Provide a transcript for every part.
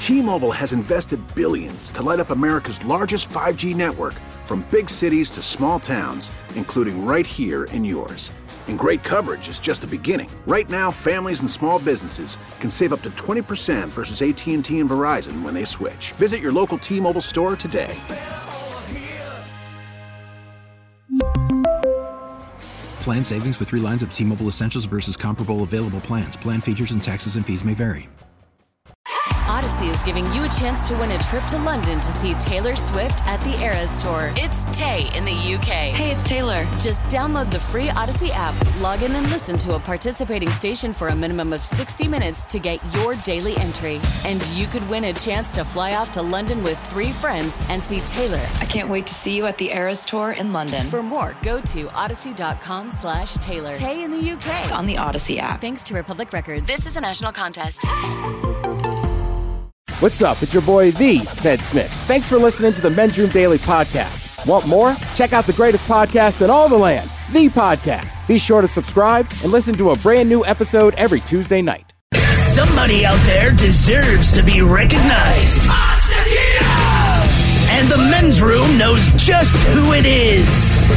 T-Mobile has invested billions to light up America's largest 5G network, from big cities to small towns, including right here in yours. And great coverage is just the beginning. Right now, families and small businesses can save up to 20% versus AT&T and Verizon when they switch. Visit your local T-Mobile store today. Plan savings with 3 lines of T-Mobile Essentials versus comparable available plans. Plan features and taxes and fees may vary. Odyssey is giving you a chance to win a trip to London to see Taylor Swift at the Eras Tour. It's Tay in the UK. Hey, it's Taylor. Just download the free Odyssey app, log in and listen to a participating station for a minimum of 60 minutes to get your daily entry. And you could win a chance to fly off to London with 3 friends and see Taylor. I can't wait to see you at the Eras Tour in London. For more, go to odyssey.com/Taylor. Tay in the UK. It's on the Odyssey app. Thanks to Republic Records. This is a national contest. What's up? It's your boy, The Ted Smith. Thanks for listening to the Men's Room Daily Podcast. Want more? Check out the greatest podcast in all the land, The Podcast. Be sure to subscribe and listen to a brand new episode every Tuesday night. Somebody out there deserves to be recognized. And the Men's Room knows just who it is.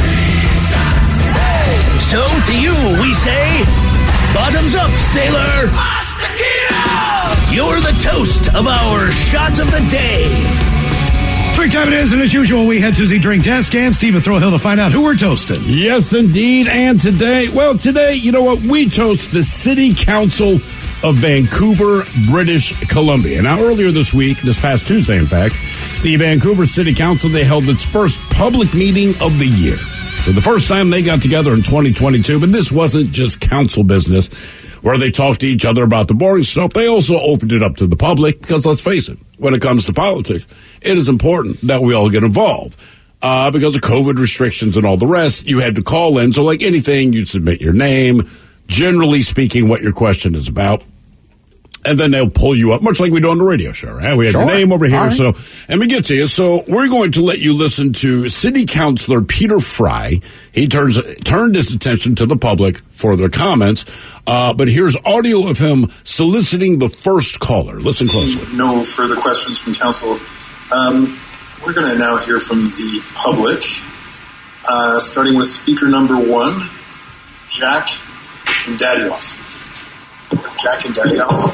So to you, we say, bottoms up, sailor. You're the toast of our shot of the day. Drink time it is, and as usual, we head to the drink desk and Stephen Throwhill to find out who we're toasting. Yes, indeed. And today, you know what? We toast the City Council of Vancouver, British Columbia. Now, earlier this week, this past Tuesday, in fact, the Vancouver City Council, they held its first public meeting of the year. So the first time they got together in 2022, but this wasn't just council business where they talked to each other about the boring stuff. They also opened it up to the public because, let's face it, when it comes to politics, it is important that we all get involved. Because of COVID restrictions and all the rest, you had to call in. So like anything, you'd submit your name, generally speaking, what your question is about. And then they'll pull you up, much like we do on the radio show, right? We have your name over here. Right. So, and we get to you. So we're going to let you listen to City Councilor Peter Fry. He turned his attention to the public for their comments. But here's audio of him soliciting the first caller. Listen closely. No further questions from council. We're going to now hear from the public, starting with speaker number 1, Jack and Daddy-Off. Jack and Daddy-Off.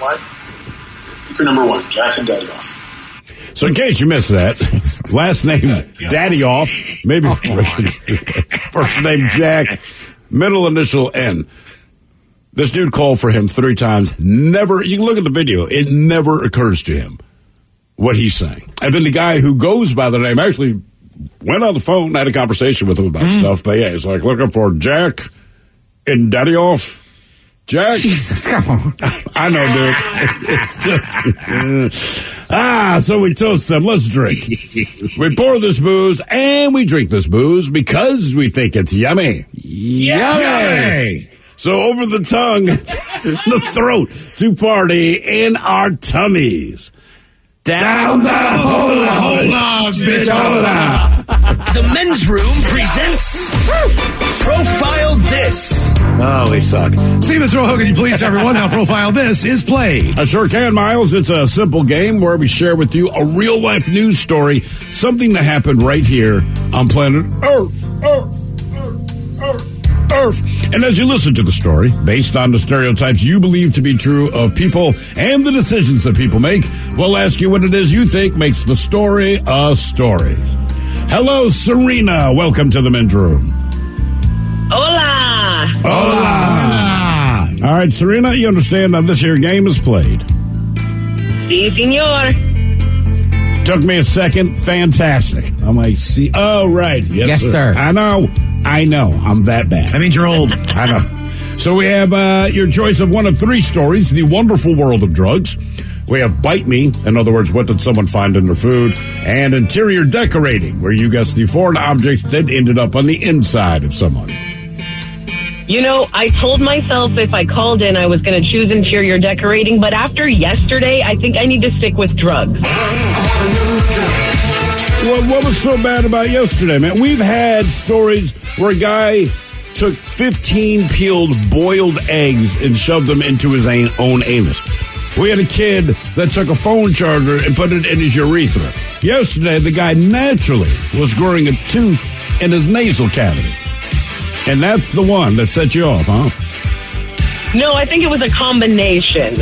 Speaker number 1, Jack and Daddy-Off. So in case you missed that, last name Daddy-Off, maybe first name Jack, middle initial N. This dude called for him 3 times. Never, you can look at the video, it never occurs to him what he's saying. And then the guy who goes by the name actually went on the phone, had a conversation with him about stuff. But yeah, he's like looking for Jack and Daddy-Off. Jack? Jesus, come on. I know, dude. It's just... so we toast them. Let's drink. We pour this booze, and we drink this booze because we think it's yummy. Yummy! So over the tongue, the throat, to party in our tummies. Down the hola, bitch, hola. The Men's Room presents Profile This. Oh, we suck. Stephen Throwhill, could you please tell everyone how Profile This is played? I sure can, Miles. It's a simple game where we share with you a real-life news story, something that happened right here on planet Earth. And as you listen to the story, based on the stereotypes you believe to be true of people and the decisions that people make, we'll ask you what it is you think makes the story a story. Hello, Serena. Welcome to the Men's Room. Hola. Hola. All right, Serena, you understand how this here game is played? Si, senor. Took me a second. Fantastic. I'm like, see. Oh, right. Yes, sir. I know. I'm that bad. That means you're old. I know. So we have your choice of one of 3 stories, The Wonderful World of Drugs. We have Bite Me, in other words, what did someone find in their food? And Interior Decorating, where you guess the foreign objects that ended up on the inside of someone. You know, I told myself if I called in, I was going to choose interior decorating, but after yesterday, I think I need to stick with drugs. Well, what was so bad about yesterday, man? We've had stories where a guy took 15 peeled boiled eggs and shoved them into his own anus. We had a kid that took a phone charger and put it in his urethra. Yesterday, the guy naturally was growing a tooth in his nasal cavity. And that's the one that set you off, huh? No, I think it was a combination.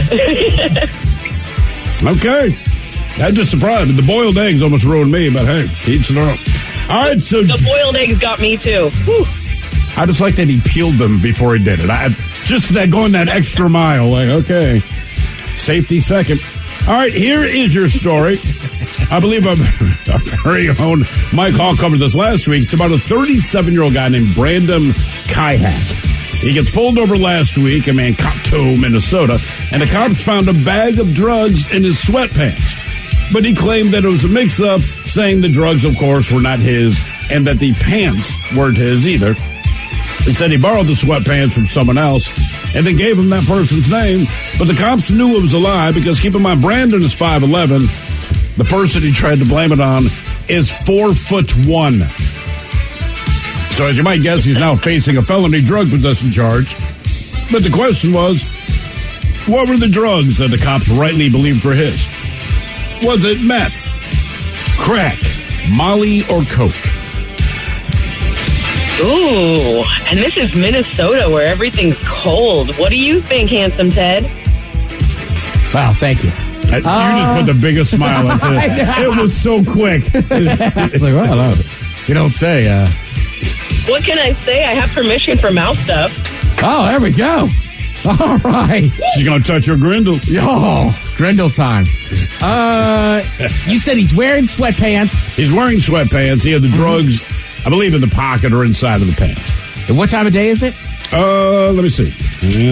Okay. That just surprised me. The boiled eggs almost ruined me, but hey, each their own. All right, so the boiled eggs got me too. Whew. I just like that he peeled them before he did it. Just that going that extra mile. Like, okay, safety second. All right, here is your story. I believe our very own Mike Hall covered this last week. It's about a 37-year-old guy named Brandon Kayak. He gets pulled over last week in Mankato, Minnesota, and the cops found a bag of drugs in his sweatpants. But he claimed that it was a mix-up, saying the drugs, of course, were not his, and that the pants weren't his either. He said he borrowed the sweatpants from someone else and then gave him that person's name. But the cops knew it was a lie because, keep in mind, Brandon is 5'11". The person he tried to blame it on is 4'1". So as you might guess, he's now facing a felony drug possession charge. But the question was, what were the drugs that the cops rightly believed were his? Was it meth, crack, Molly, or coke? Ooh, and this is Minnesota where everything's cold. What do you think, handsome Ted? Wow, thank you. You just put the biggest smile on it. It was so quick. It's like, well, no, you don't say. What can I say? I have permission for mouth stuff. Oh, there we go. All right. She's going to touch your grindle. Oh, grindle time. You said he's wearing sweatpants. He's wearing sweatpants. He had the drugs, I believe, in the pocket or inside of the pants. And what time of day is it? Let me see.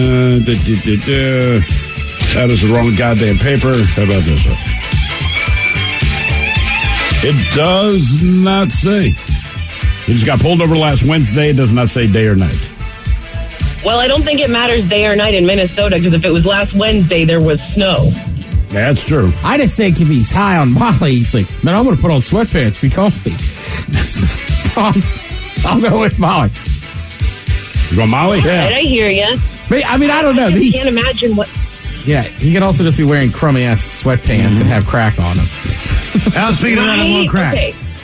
That is the wrong goddamn paper. How about this one? It does not say. He just got pulled over last Wednesday. It does not say day or night. Well, I don't think it matters day or night in Minnesota, because if it was last Wednesday, there was snow. That's true. I just think if he's high on Molly, he's like, man, I'm going to put on sweatpants, be comfy. So I'll go with Molly. You go Molly? Yeah. Right, I hear you. I mean, I don't know. I can't imagine what... Yeah, he could also just be wearing crummy-ass sweatpants and have crack on him. Speaking of that, I want crack.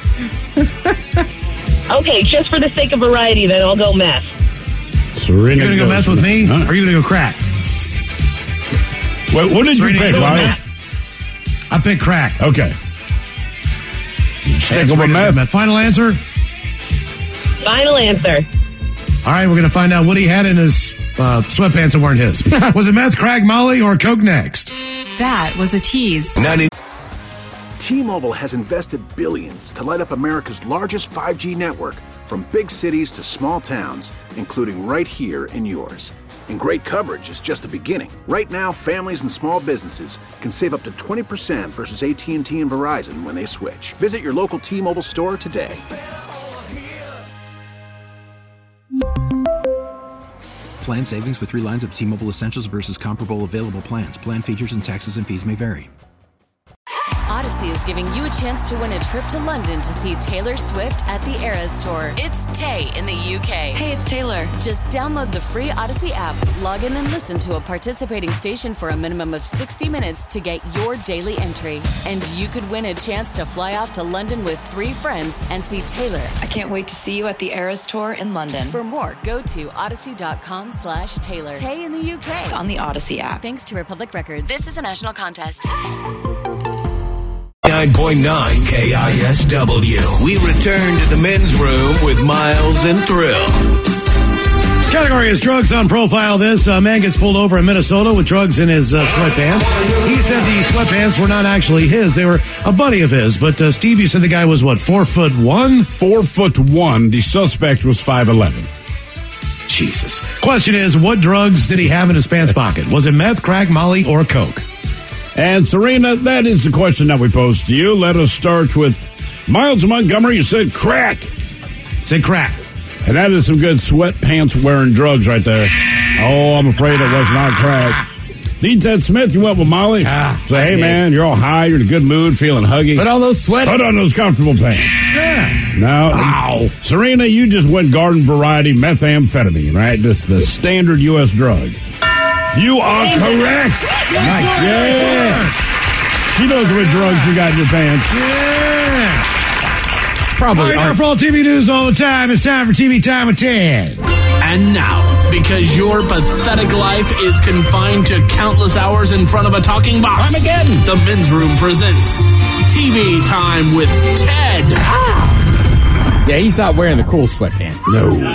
Okay, just for the sake of variety, then I'll go meth. Serena, you're going to go meth with me, or are you going to go crack? Wait, what did you pick, Ryan? I picked crack. Okay. Stick with meth. Final answer? Final answer. All right, we're going to find out what he had in his sweatpants that weren't his. Was it meth, crack, Molly, or coke next? That was a tease. T-Mobile has invested billions to light up America's largest 5G network, from big cities to small towns, including right here in yours. And great coverage is just the beginning. Right now, families and small businesses can save up to 20% versus AT&T and Verizon when they switch. Visit your local T-Mobile store today. Plan savings with 3 lines of T-Mobile Essentials versus comparable available plans. Plan features and taxes and fees may vary. Odyssey is giving you a chance to win a trip to London to see Taylor Swift at the Eras Tour. It's Tay in the UK. Hey, it's Taylor. Just download the free Odyssey app, log in and listen to a participating station for a minimum of 60 minutes to get your daily entry. And you could win a chance to fly off to London with 3 friends and see Taylor. I can't wait to see you at the Eras Tour in London. For more, go to odyssey.com/Taylor. Tay in the UK. It's on the Odyssey app. Thanks to Republic Records. This is a national contest. 9.9 KISW. We return to the men's room with Miles and Thrill. Category is drugs on profile. This man gets pulled over in Minnesota with drugs in his sweatpants. He said the sweatpants were not actually his. They were a buddy of his. But Steve, you said the guy was what, 4'1"? 4'1". The suspect was 5'11". Jesus. Question is, what drugs did he have in his pants pocket? Was it meth, crack, Molly, or coke? And Serena, that is the question that we posed to you. Let us start with Miles Montgomery. You said crack. Said crack. And that is some good sweatpants wearing drugs right there. Oh, I'm afraid it was not crack. D. Ted Smith, you went with Molly. Say, hey, man, you're all high. You're in a good mood, feeling huggy. Put on those sweaters. Put on those comfortable pants. Yeah. No. Serena, you just went garden variety methamphetamine, right? Just the standard U.S. drug. You are correct. Nice. Yeah. She knows what drugs you got in your pants. Yeah. It's probably all right, now for all TV news all the time, it's time for TV Time with Ted. And now, because your pathetic life is confined to countless hours in front of a talking box, the Men's Room presents TV Time with Ted. Yeah, he's not wearing the cool sweatpants. No.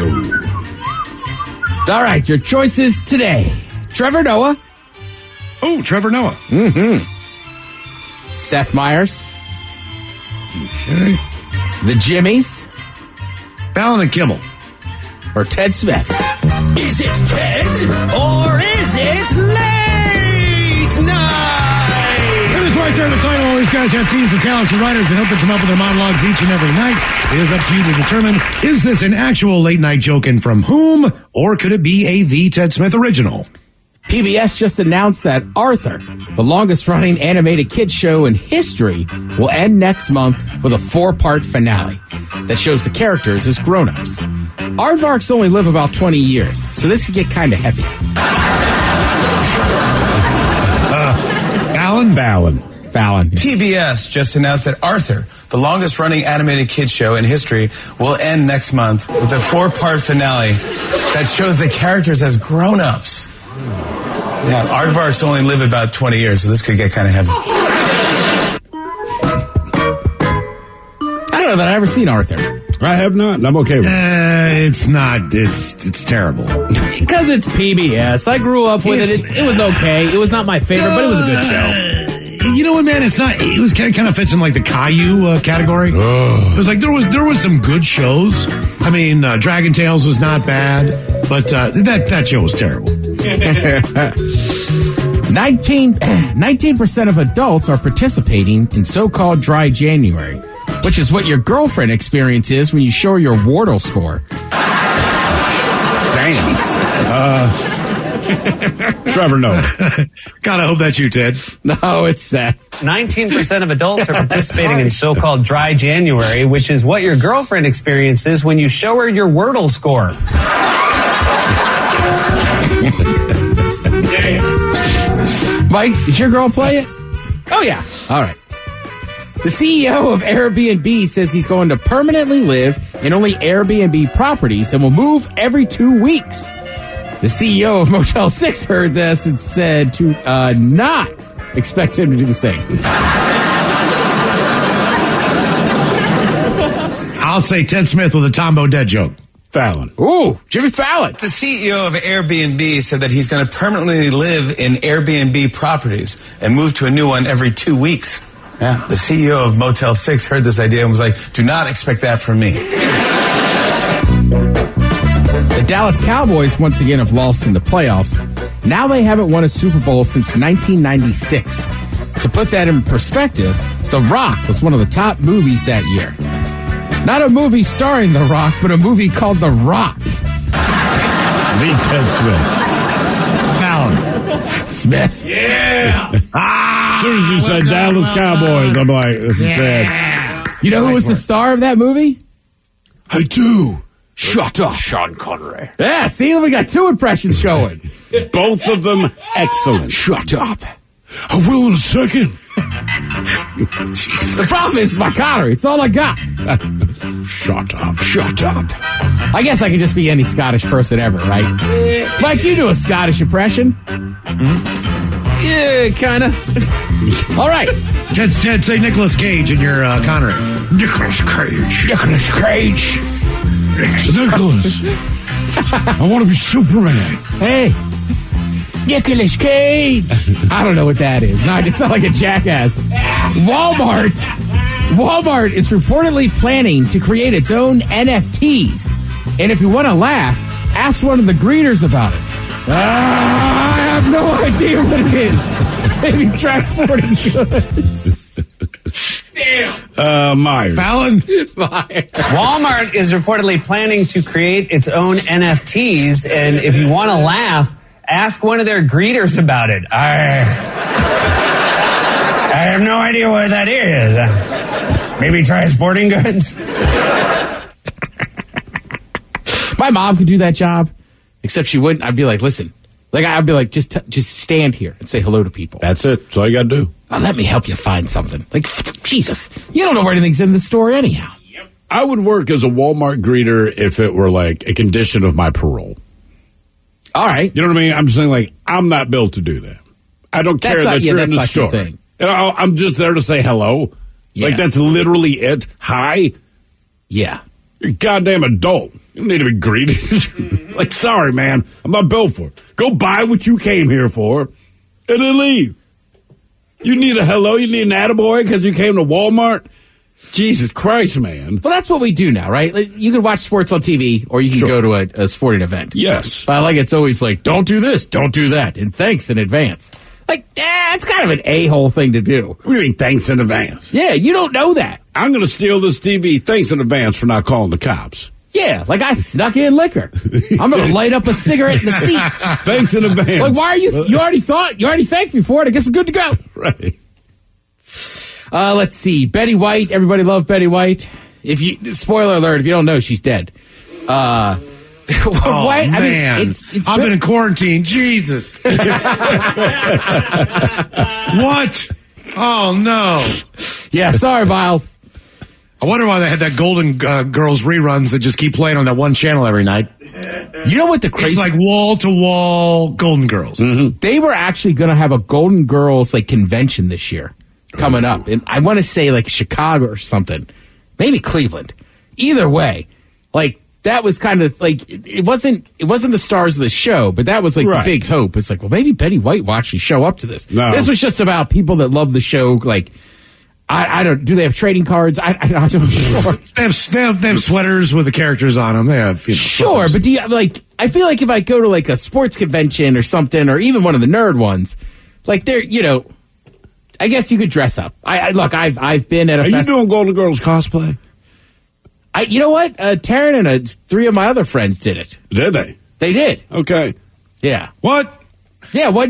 All right, your choices today. Trevor Noah. Oh, Trevor Noah. Mm-hmm. Seth Meyers. Okay. The Jimmies. Fallon and Kimmel. Or Ted Smith. Is it Ted or is it late night? It is right there in the title. All these guys have teams of talents and writers that help them come up with their monologues each and every night. It is up to you to determine, is this an actual late night joke and from whom, or could it be a The Ted Smith original? PBS just announced that Arthur, the longest-running animated kids show in history, will end next month with a 4-part finale that shows the characters as grown-ups. Aardvarks only live about 20 years, so this could get kind of heavy. Fallon. PBS just announced that Arthur, the longest-running animated kids show in history, will end next month with a 4-part finale that shows the characters as grown-ups. Yeah, aardvarks only live about 20 years, so this could get kind of heavy. I don't know that I've ever seen Arthur. I have not, and I'm okay with it. It's not. It's terrible. Because it's PBS. I grew up with it. It was okay. It was not my favorite, but it was a good show. You know what, man? It's not. It was kind of fits in like the Caillou category. It was like there was some good shows. I mean, Dragon Tales was not bad, but that show was terrible. 19% of adults are participating in so-called dry January, which is what your girlfriend experiences when you show her your Wordle score. Damn. Trevor Noah. Gotta hope that's you, Ted. No, it's Seth. 19% of adults are participating in so-called dry January, which is what your girlfriend experiences when you show her your Wordle score. Mike, did your girl play it? Oh, yeah. All right. The CEO of Airbnb says he's going to permanently live in only Airbnb properties and will move every 2 weeks. The CEO of Motel 6 heard this and said to not expect him to do the same. I'll say Ted Smith with a Tom Bodett joke. Fallon. Ooh, Jimmy Fallon. The CEO of Airbnb said that he's going to permanently live in Airbnb properties and move to a new one every 2 weeks. Yeah. The CEO of Motel 6 heard this idea and was like, do not expect that from me. The Dallas Cowboys once again have lost in the playoffs. Now they haven't won a Super Bowl since 1996. To put that in perspective, The Rock was one of the top movies that year. Not a movie starring The Rock, but a movie called The Rock. Lee Ted Fallon. Smith. Yeah. As soon as you said Dallas Cowboys, I'm like, this is Ted. You know who was the star of that movie? I do. Shut up. Sean Connery. Yeah, see, we got 2 impressions going. Both of them excellent. Shut up. I will in a second. The problem is my Connery. It's all I got. Shut up. I guess I could just be any Scottish person ever, right? Mike, you do a Scottish impression. Yeah, kind of. All right. Ted, say Nicolas Cage in your Connery. Nicolas Cage. Nicolas. I want to be Superman. Hey. Nicolas Cage. I don't know what that is. No, I just sound like a jackass. Walmart is reportedly planning to create its own NFTs. And if you want to laugh, ask one of the greeters about it. I have no idea what it is. Maybe transporting goods. Myers. Fallon. Walmart is reportedly planning to create its own NFTs, and if you want to laugh, ask one of their greeters about it. I have no idea what that is. Maybe try sporting goods? My mom could do that job, except she wouldn't. I'd be like, listen, Like, I'd be like, just stand here and say hello to people. That's it. That's all you got to do. Let me help you find something. Like, Jesus, you don't know where anything's in the store anyhow. I would work as a Walmart greeter if it were like a condition of my parole. All right. You know what I mean? I'm saying, like, I'm not built to do that. I don't care that you're in the store. You know, I'm just there to say hello. Yeah. Like, that's literally it. Hi. Yeah. You're a goddamn adult. You don't need to be greeted. Like, sorry, man. I'm not built for it. Go buy what you came here for and then leave. You need a hello? You need an attaboy because you came to Walmart? Jesus Christ, man. Well, that's what we do now, right? Like, you can watch sports on TV or you can go to a sporting event. Yes. But like, it's always like, don't do this, don't do that, and thanks in advance. Like, it's kind of an a-hole thing to do. What do you mean, thanks in advance? Yeah, you don't know that. I'm going to steal this TV. Thanks in advance for not calling the cops. Yeah, like I snuck in liquor. I'm going to light up a cigarette in the seats. Thanks in advance. Like, why are you already thanked me for it. I guess I'm good to go. Right. Let's see. Betty White. Everybody loved Betty White. Spoiler alert, if you don't know, she's dead. Oh, what? man. I mean, I've been in quarantine. Jesus. What? Oh, no. Yeah, sorry, Miles. I wonder why they had that Golden Girls reruns that just keep playing on that one channel every night. You know what the crazy... It's like wall-to-wall Golden Girls. Mm-hmm. They were actually going to have a Golden Girls like convention this year coming up. And I want to say like Chicago or something. Maybe Cleveland. Either way, like that was kind of like... It wasn't the stars of the show, but that was like the big hope. It's like, well, maybe Betty White will actually show up to this. No. This was just about people that love the show, like... I don't. Do they have trading cards? I don't know. They have sweaters with the characters on them. They have sure, sweaters. but do you like? I feel like if I go to like a sports convention or something, or even one of the nerd ones, like they're I guess you could dress up. Look. I've been at a. Are you doing Golden Girls cosplay? You know what? Taryn and 3 of my other friends did it. Did they? They did. Okay. Yeah. What? Yeah, we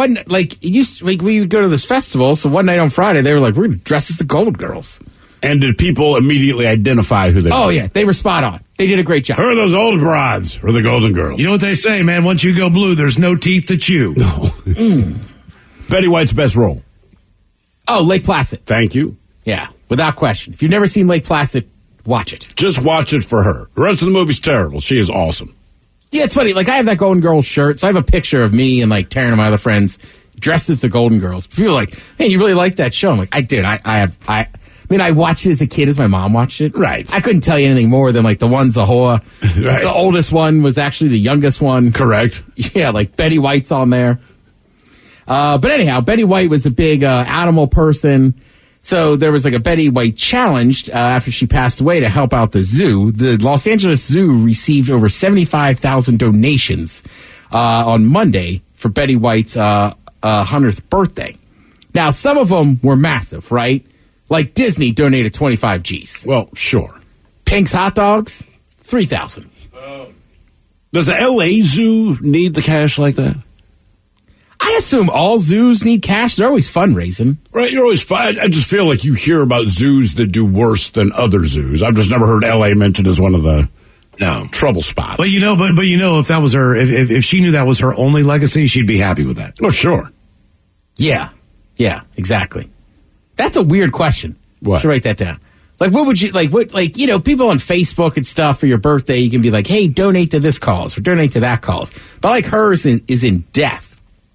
would go to this festival, so one night on Friday, they were like, we're going to dress as the Golden Girls. And did people immediately identify who they were? Oh, yeah, they were spot on. They did a great job. Who are those old broads or the Golden Girls? You know what they say, man? Once you go blue, there's no teeth to chew. No. Betty White's best role? Oh, Lake Placid. Thank you. Yeah, without question. If you've never seen Lake Placid, watch it. Just watch it for her. The rest of the movie's terrible. She is awesome. Yeah, it's funny. Like, I have that Golden Girls shirt, so I have a picture of me and, like, Taryn and my other friends dressed as the Golden Girls. People are like, hey, you really like that show? I'm like, I did. I watched it as a kid as my mom watched it. Right. I couldn't tell you anything more than, like, the ones Ahoa. Right. The oldest one was actually the youngest one. Correct. Yeah, like, Betty White's on there. But anyhow, Betty White was a big animal person. So there was like a Betty White challenge after she passed away to help out the zoo. The Los Angeles Zoo received over 75,000 donations on Monday for Betty White's 100th birthday. Now, some of them were massive, right? Like Disney donated 25 G's. Well, sure. Pink's Hot Dogs, 3,000. Does the L.A. Zoo need the cash like that? I assume all zoos need cash. They're always fundraising. Right, you're always fine. I just feel like you hear about zoos that do worse than other zoos. I've just never heard L.A. mentioned as one of the trouble spots. But but if that was her, if she knew that was her only legacy, she'd be happy with that. Oh, sure. Yeah, exactly. That's a weird question. What? I should write that down. Like, what would you people on Facebook and stuff for your birthday, you can be like, hey, donate to this cause or donate to that cause. But like hers is in death.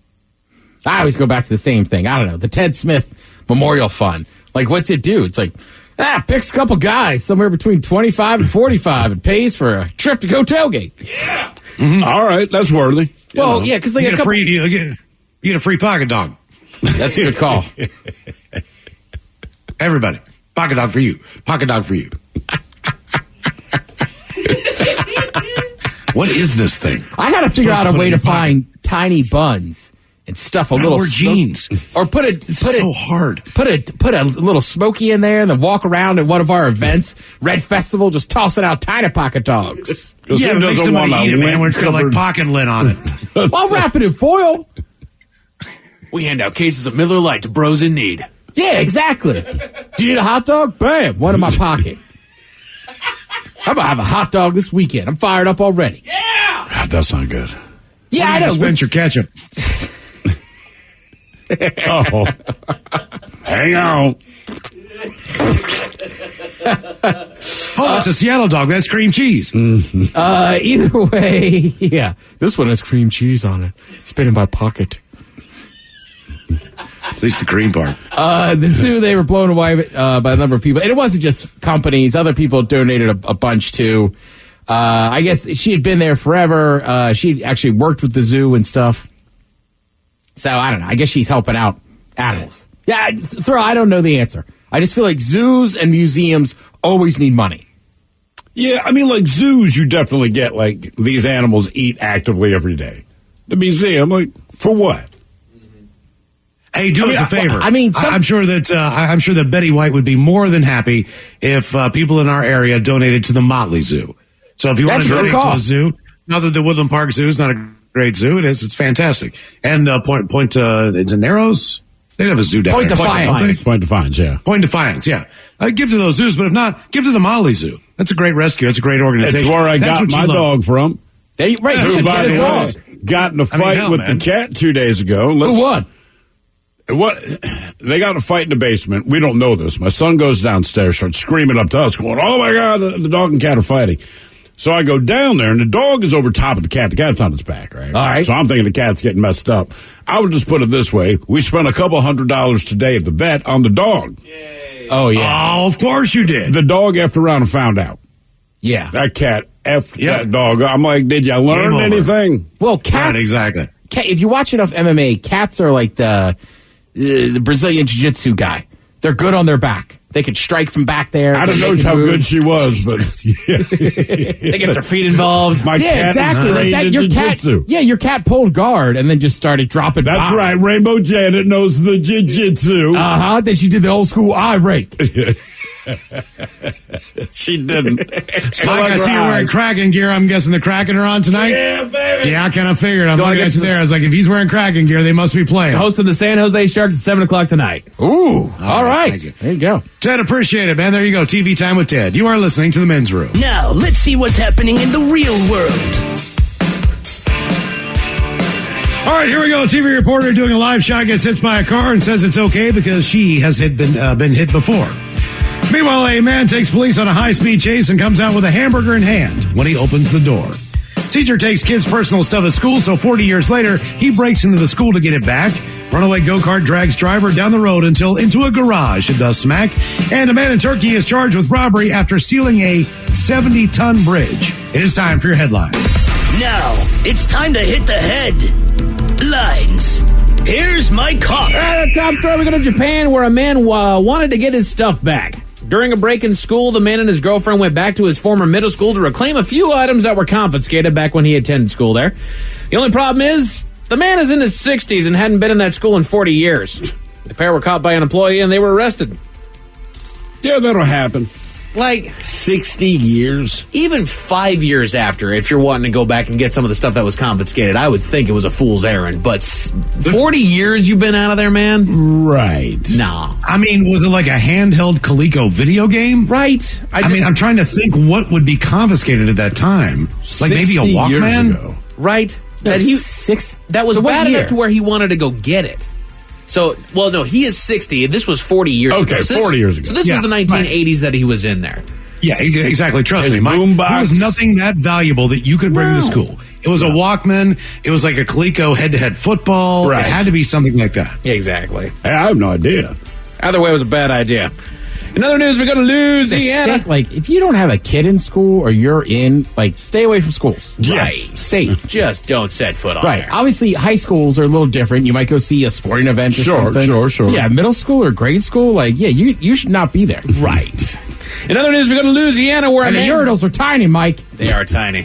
I always go back to the same thing. I don't know. The Ted Smith Memorial Fund. Like, what's it do? It's like, picks a couple guys somewhere between 25 and 45 and pays for a trip to go tailgate. Yeah. Mm-hmm. All right. That's worthy. Well, yeah, because like you get a free pocket dog. That's a good call. Everybody. Pocket dog for you. Pocket dog for you. What is this thing? I got to figure out a way to find tiny buns and stuff a little jeans, or put a little Smokey in there, and then walk around at one of our events, Red Festival, just tossing out tiny pocket dogs. Yeah, make somebody eat it, man. Where it's got like pocket lint on it. I'll wrap it in foil. We hand out cases of Miller Lite to bros in need. Yeah, exactly. Do you need a hot dog? Bam, one in my pocket. I'm gonna have a hot dog this weekend. I'm fired up already. Yeah, that does sound good. Yeah, I know. Dispense your ketchup. Oh. Hang on. Oh, that's a Seattle dog. That's cream cheese. Either way, yeah. This one has cream cheese on it. It's been in my pocket. At least the cream part. The zoo, they were blown away by a number of people. And it wasn't just companies. Other people donated a bunch too. I guess she had been there forever. She actually worked with the zoo and stuff. So, I don't know. I guess she's helping out animals. Yeah, I don't know the answer. I just feel like zoos and museums always need money. Yeah, I mean, like zoos, you definitely get, like, these animals eat actively every day. The museum, like, for what? Hey, do us a favor. I'm sure that Betty White would be more than happy if people in our area donated to the Motley Zoo. So if you want to donate to a zoo, not that the Woodland Park Zoo is not a great zoo, it is. It's fantastic. And Point it's in Narrows. They have a zoo down there. Point Defiance, yeah. Point Defiance, yeah. Give to those zoos, but if not, give to the Motley Zoo. That's a great rescue. That's a great organization. That's where I got my dog from. Right, who, by the way, got in a fight with the cat 2 days ago. Who won? They got in a fight in the basement. We don't know this. My son goes downstairs, starts screaming up to us, going, "Oh my God, the dog and cat are fighting." So I go down there, and the dog is over top of the cat. The cat's on its back, right? All right. So I'm thinking the cat's getting messed up. I would just put it this way. We spent a couple $100 today at the vet on the dog. Yay. Oh, yeah. Oh, of course you did. The dog after around and found out. Yeah. That cat effed that dog. I'm like, did you learn anything? Well, cats. Right, exactly. If you watch enough MMA, cats are like the Brazilian Jiu-Jitsu guy. They're good on their back. They can strike from back there. I don't know how good she was, but they get their feet involved. My cat exactly. is trained in jiu-jitsu. Your cat pulled guard and then just started dropping. That's right. Rainbow Janet knows the jiu-jitsu. Then she did the old school eye rake. She didn't. Mike, I see you're wearing Kraken gear. I'm guessing the Kraken are on tonight? Yeah, baby. Yeah, I kind of figured. I'm looking at you there. I was like, if he's wearing Kraken gear, they must be playing. Hosting the San Jose Sharks at 7 o'clock tonight. Ooh. All right. There you go. Ted, appreciate it, man. There you go. TV time with Ted. You are listening to The Men's Room. Now, let's see what's happening in the real world. All right, here we go. TV reporter doing a live shot gets hit by a car and says it's okay because she has been hit before. Meanwhile, a man takes police on a high-speed chase and comes out with a hamburger in hand when he opens the door. Teacher takes kids' personal stuff at school, so 40 years later, he breaks into the school to get it back. Runaway go-kart drags driver down the road into a garage and does smack. And a man in Turkey is charged with robbery after stealing a 70-ton bridge. It is time for your headlines. Now, it's time to hit the headlines. Here's my car. The top story, we go to Japan, where a man wanted to get his stuff back. During a break in school, the man and his girlfriend went back to his former middle school to reclaim a few items that were confiscated back when he attended school there. The only problem is, the man is in his 60s and hadn't been in that school in 40 years. The pair were caught by an employee and they were arrested. Yeah, that'll happen. Like 60 years. Even 5 years after, if you're wanting to go back and get some of the stuff that was confiscated, I would think it was a fool's errand. But 40 years you've been out of there, man? Right. Nah. I mean, was it like a handheld Coleco video game? Right. I mean, I'm trying to think what would be confiscated at that time. Like maybe a Walkman? Right. That was bad enough to where he wanted to go get it. So, well, no, he is 60. This was 40 years ago. Okay, 40 years ago. So this was the 1980s that he was in there. Yeah, exactly. Trust me, Mike. Boombox. There was nothing that valuable that you could bring to school. It was a Walkman. It was like a Coleco head-to-head football. Right. It had to be something like that. Exactly. Hey, I have no idea. Either way, it was a bad idea. In other news, we're going to Louisiana. Like, if you don't have a kid in school or you're in, like, stay away from schools. Yes. Right. Safe. Just don't set foot on Right. there. Obviously, high schools are a little different. You might go see a sporting event or something. Sure. Yeah, middle school or grade school, like, yeah, you should not be there. Right. In other news, we go to Louisiana where and the urinals are tiny, Mike. They are tiny.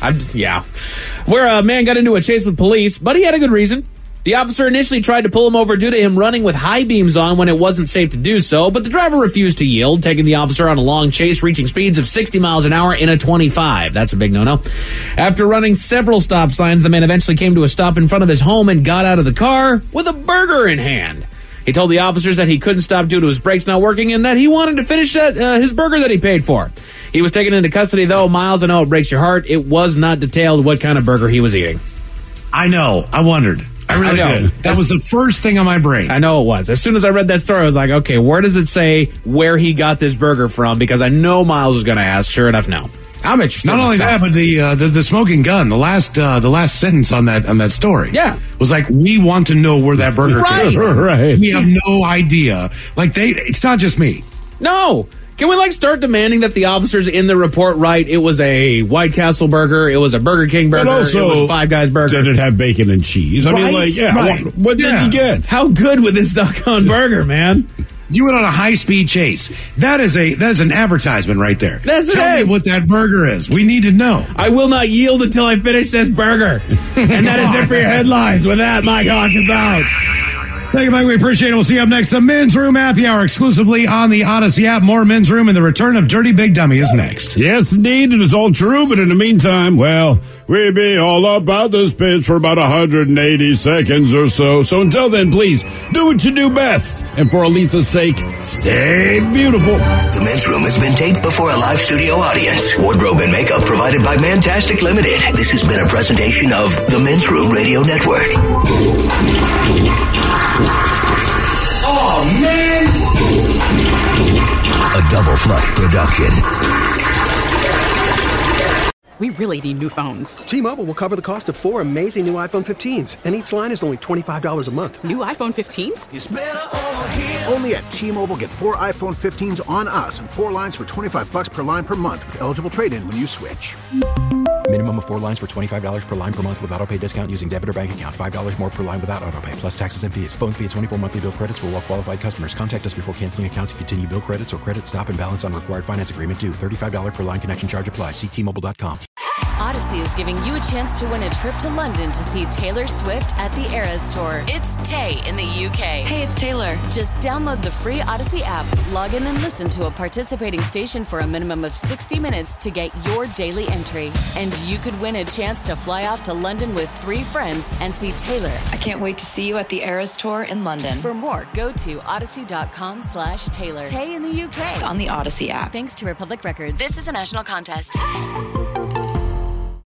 Where a man got into a chase with police, but he had a good reason. The officer initially tried to pull him over due to him running with high beams on when it wasn't safe to do so, but the driver refused to yield, taking the officer on a long chase, reaching speeds of 60 miles an hour in a 25. That's a big no-no. After running several stop signs, the man eventually came to a stop in front of his home and got out of the car with a burger in hand. He told the officers that he couldn't stop due to his brakes not working and that he wanted to finish his burger that he paid for. He was taken into custody, though. Miles, I know it breaks your heart. It was not detailed what kind of burger he was eating. I know. I wondered. I really did. That was the first thing on my brain. I know it was. As soon as I read that story, I was like, okay, where does it say where he got this burger from? Because I know Miles was going to ask. Sure enough, no. I'm interested. Not only that, but the smoking gun. The last sentence on that story. Yeah, was like, we want to know where that burger came from. Right. We have no idea. Like it's not just me. No. Can we start demanding that the officers in the report write it was a White Castle burger, it was a Burger King burger, also, it was a Five Guys burger? Did it have bacon and cheese? I mean, what did you get? How good would this duck-on burger, man? You went on a high-speed chase. That is an advertisement right there. Tell me what that burger is. We need to know. I will not yield until I finish this burger. And that is it for your headlines. With that, Mike Hawk is out. Thank you, Mike. We appreciate it. We'll see you up next. The Men's Room Happy Hour exclusively on the Odyssey app. More Men's Room and the return of Dirty Big Dummy is next. Yes, indeed. It is all true. But in the meantime, well, we be all about this pitch for about 180 seconds or so. So until then, please do what you do best. And for Aletha's sake, stay beautiful. The Men's Room has been taped before a live studio audience. Wardrobe and makeup provided by Mantastic Limited. This has been a presentation of the Men's Room Radio Network. Oh, man! A Double Flush production. We really need new phones. T-Mobile will cover the cost of 4 amazing new iPhone 15s, and each line is only $25 a month. New iPhone 15s? It's better over here. Only at T-Mobile, get 4 iPhone 15s on us and 4 lines for $25 per line per month with eligible trade-in when you switch. Minimum of 4 lines for $25 per line per month with autopay discount using debit or bank account. $5 more per line without autopay, plus taxes and fees. Phone fee at 24 monthly bill credits for well-qualified customers. Contact us before canceling account to continue bill credits or credit stop and balance on required finance agreement due. $35 per line connection charge applies. See T-Mobile.com. Odyssey is giving you a chance to win a trip to London to see Taylor Swift at the Eras Tour. It's Tay in the UK. Hey, it's Taylor. Just download the free Odyssey app, log in and listen to a participating station for a minimum of 60 minutes to get your daily entry. And you could win a chance to fly off to London with 3 friends and see Taylor. I can't wait to see you at the Eras Tour in London. For more, go to odyssey.com/Taylor. Tay in the UK. It's on the Odyssey app. Thanks to Republic Records. This is a national contest.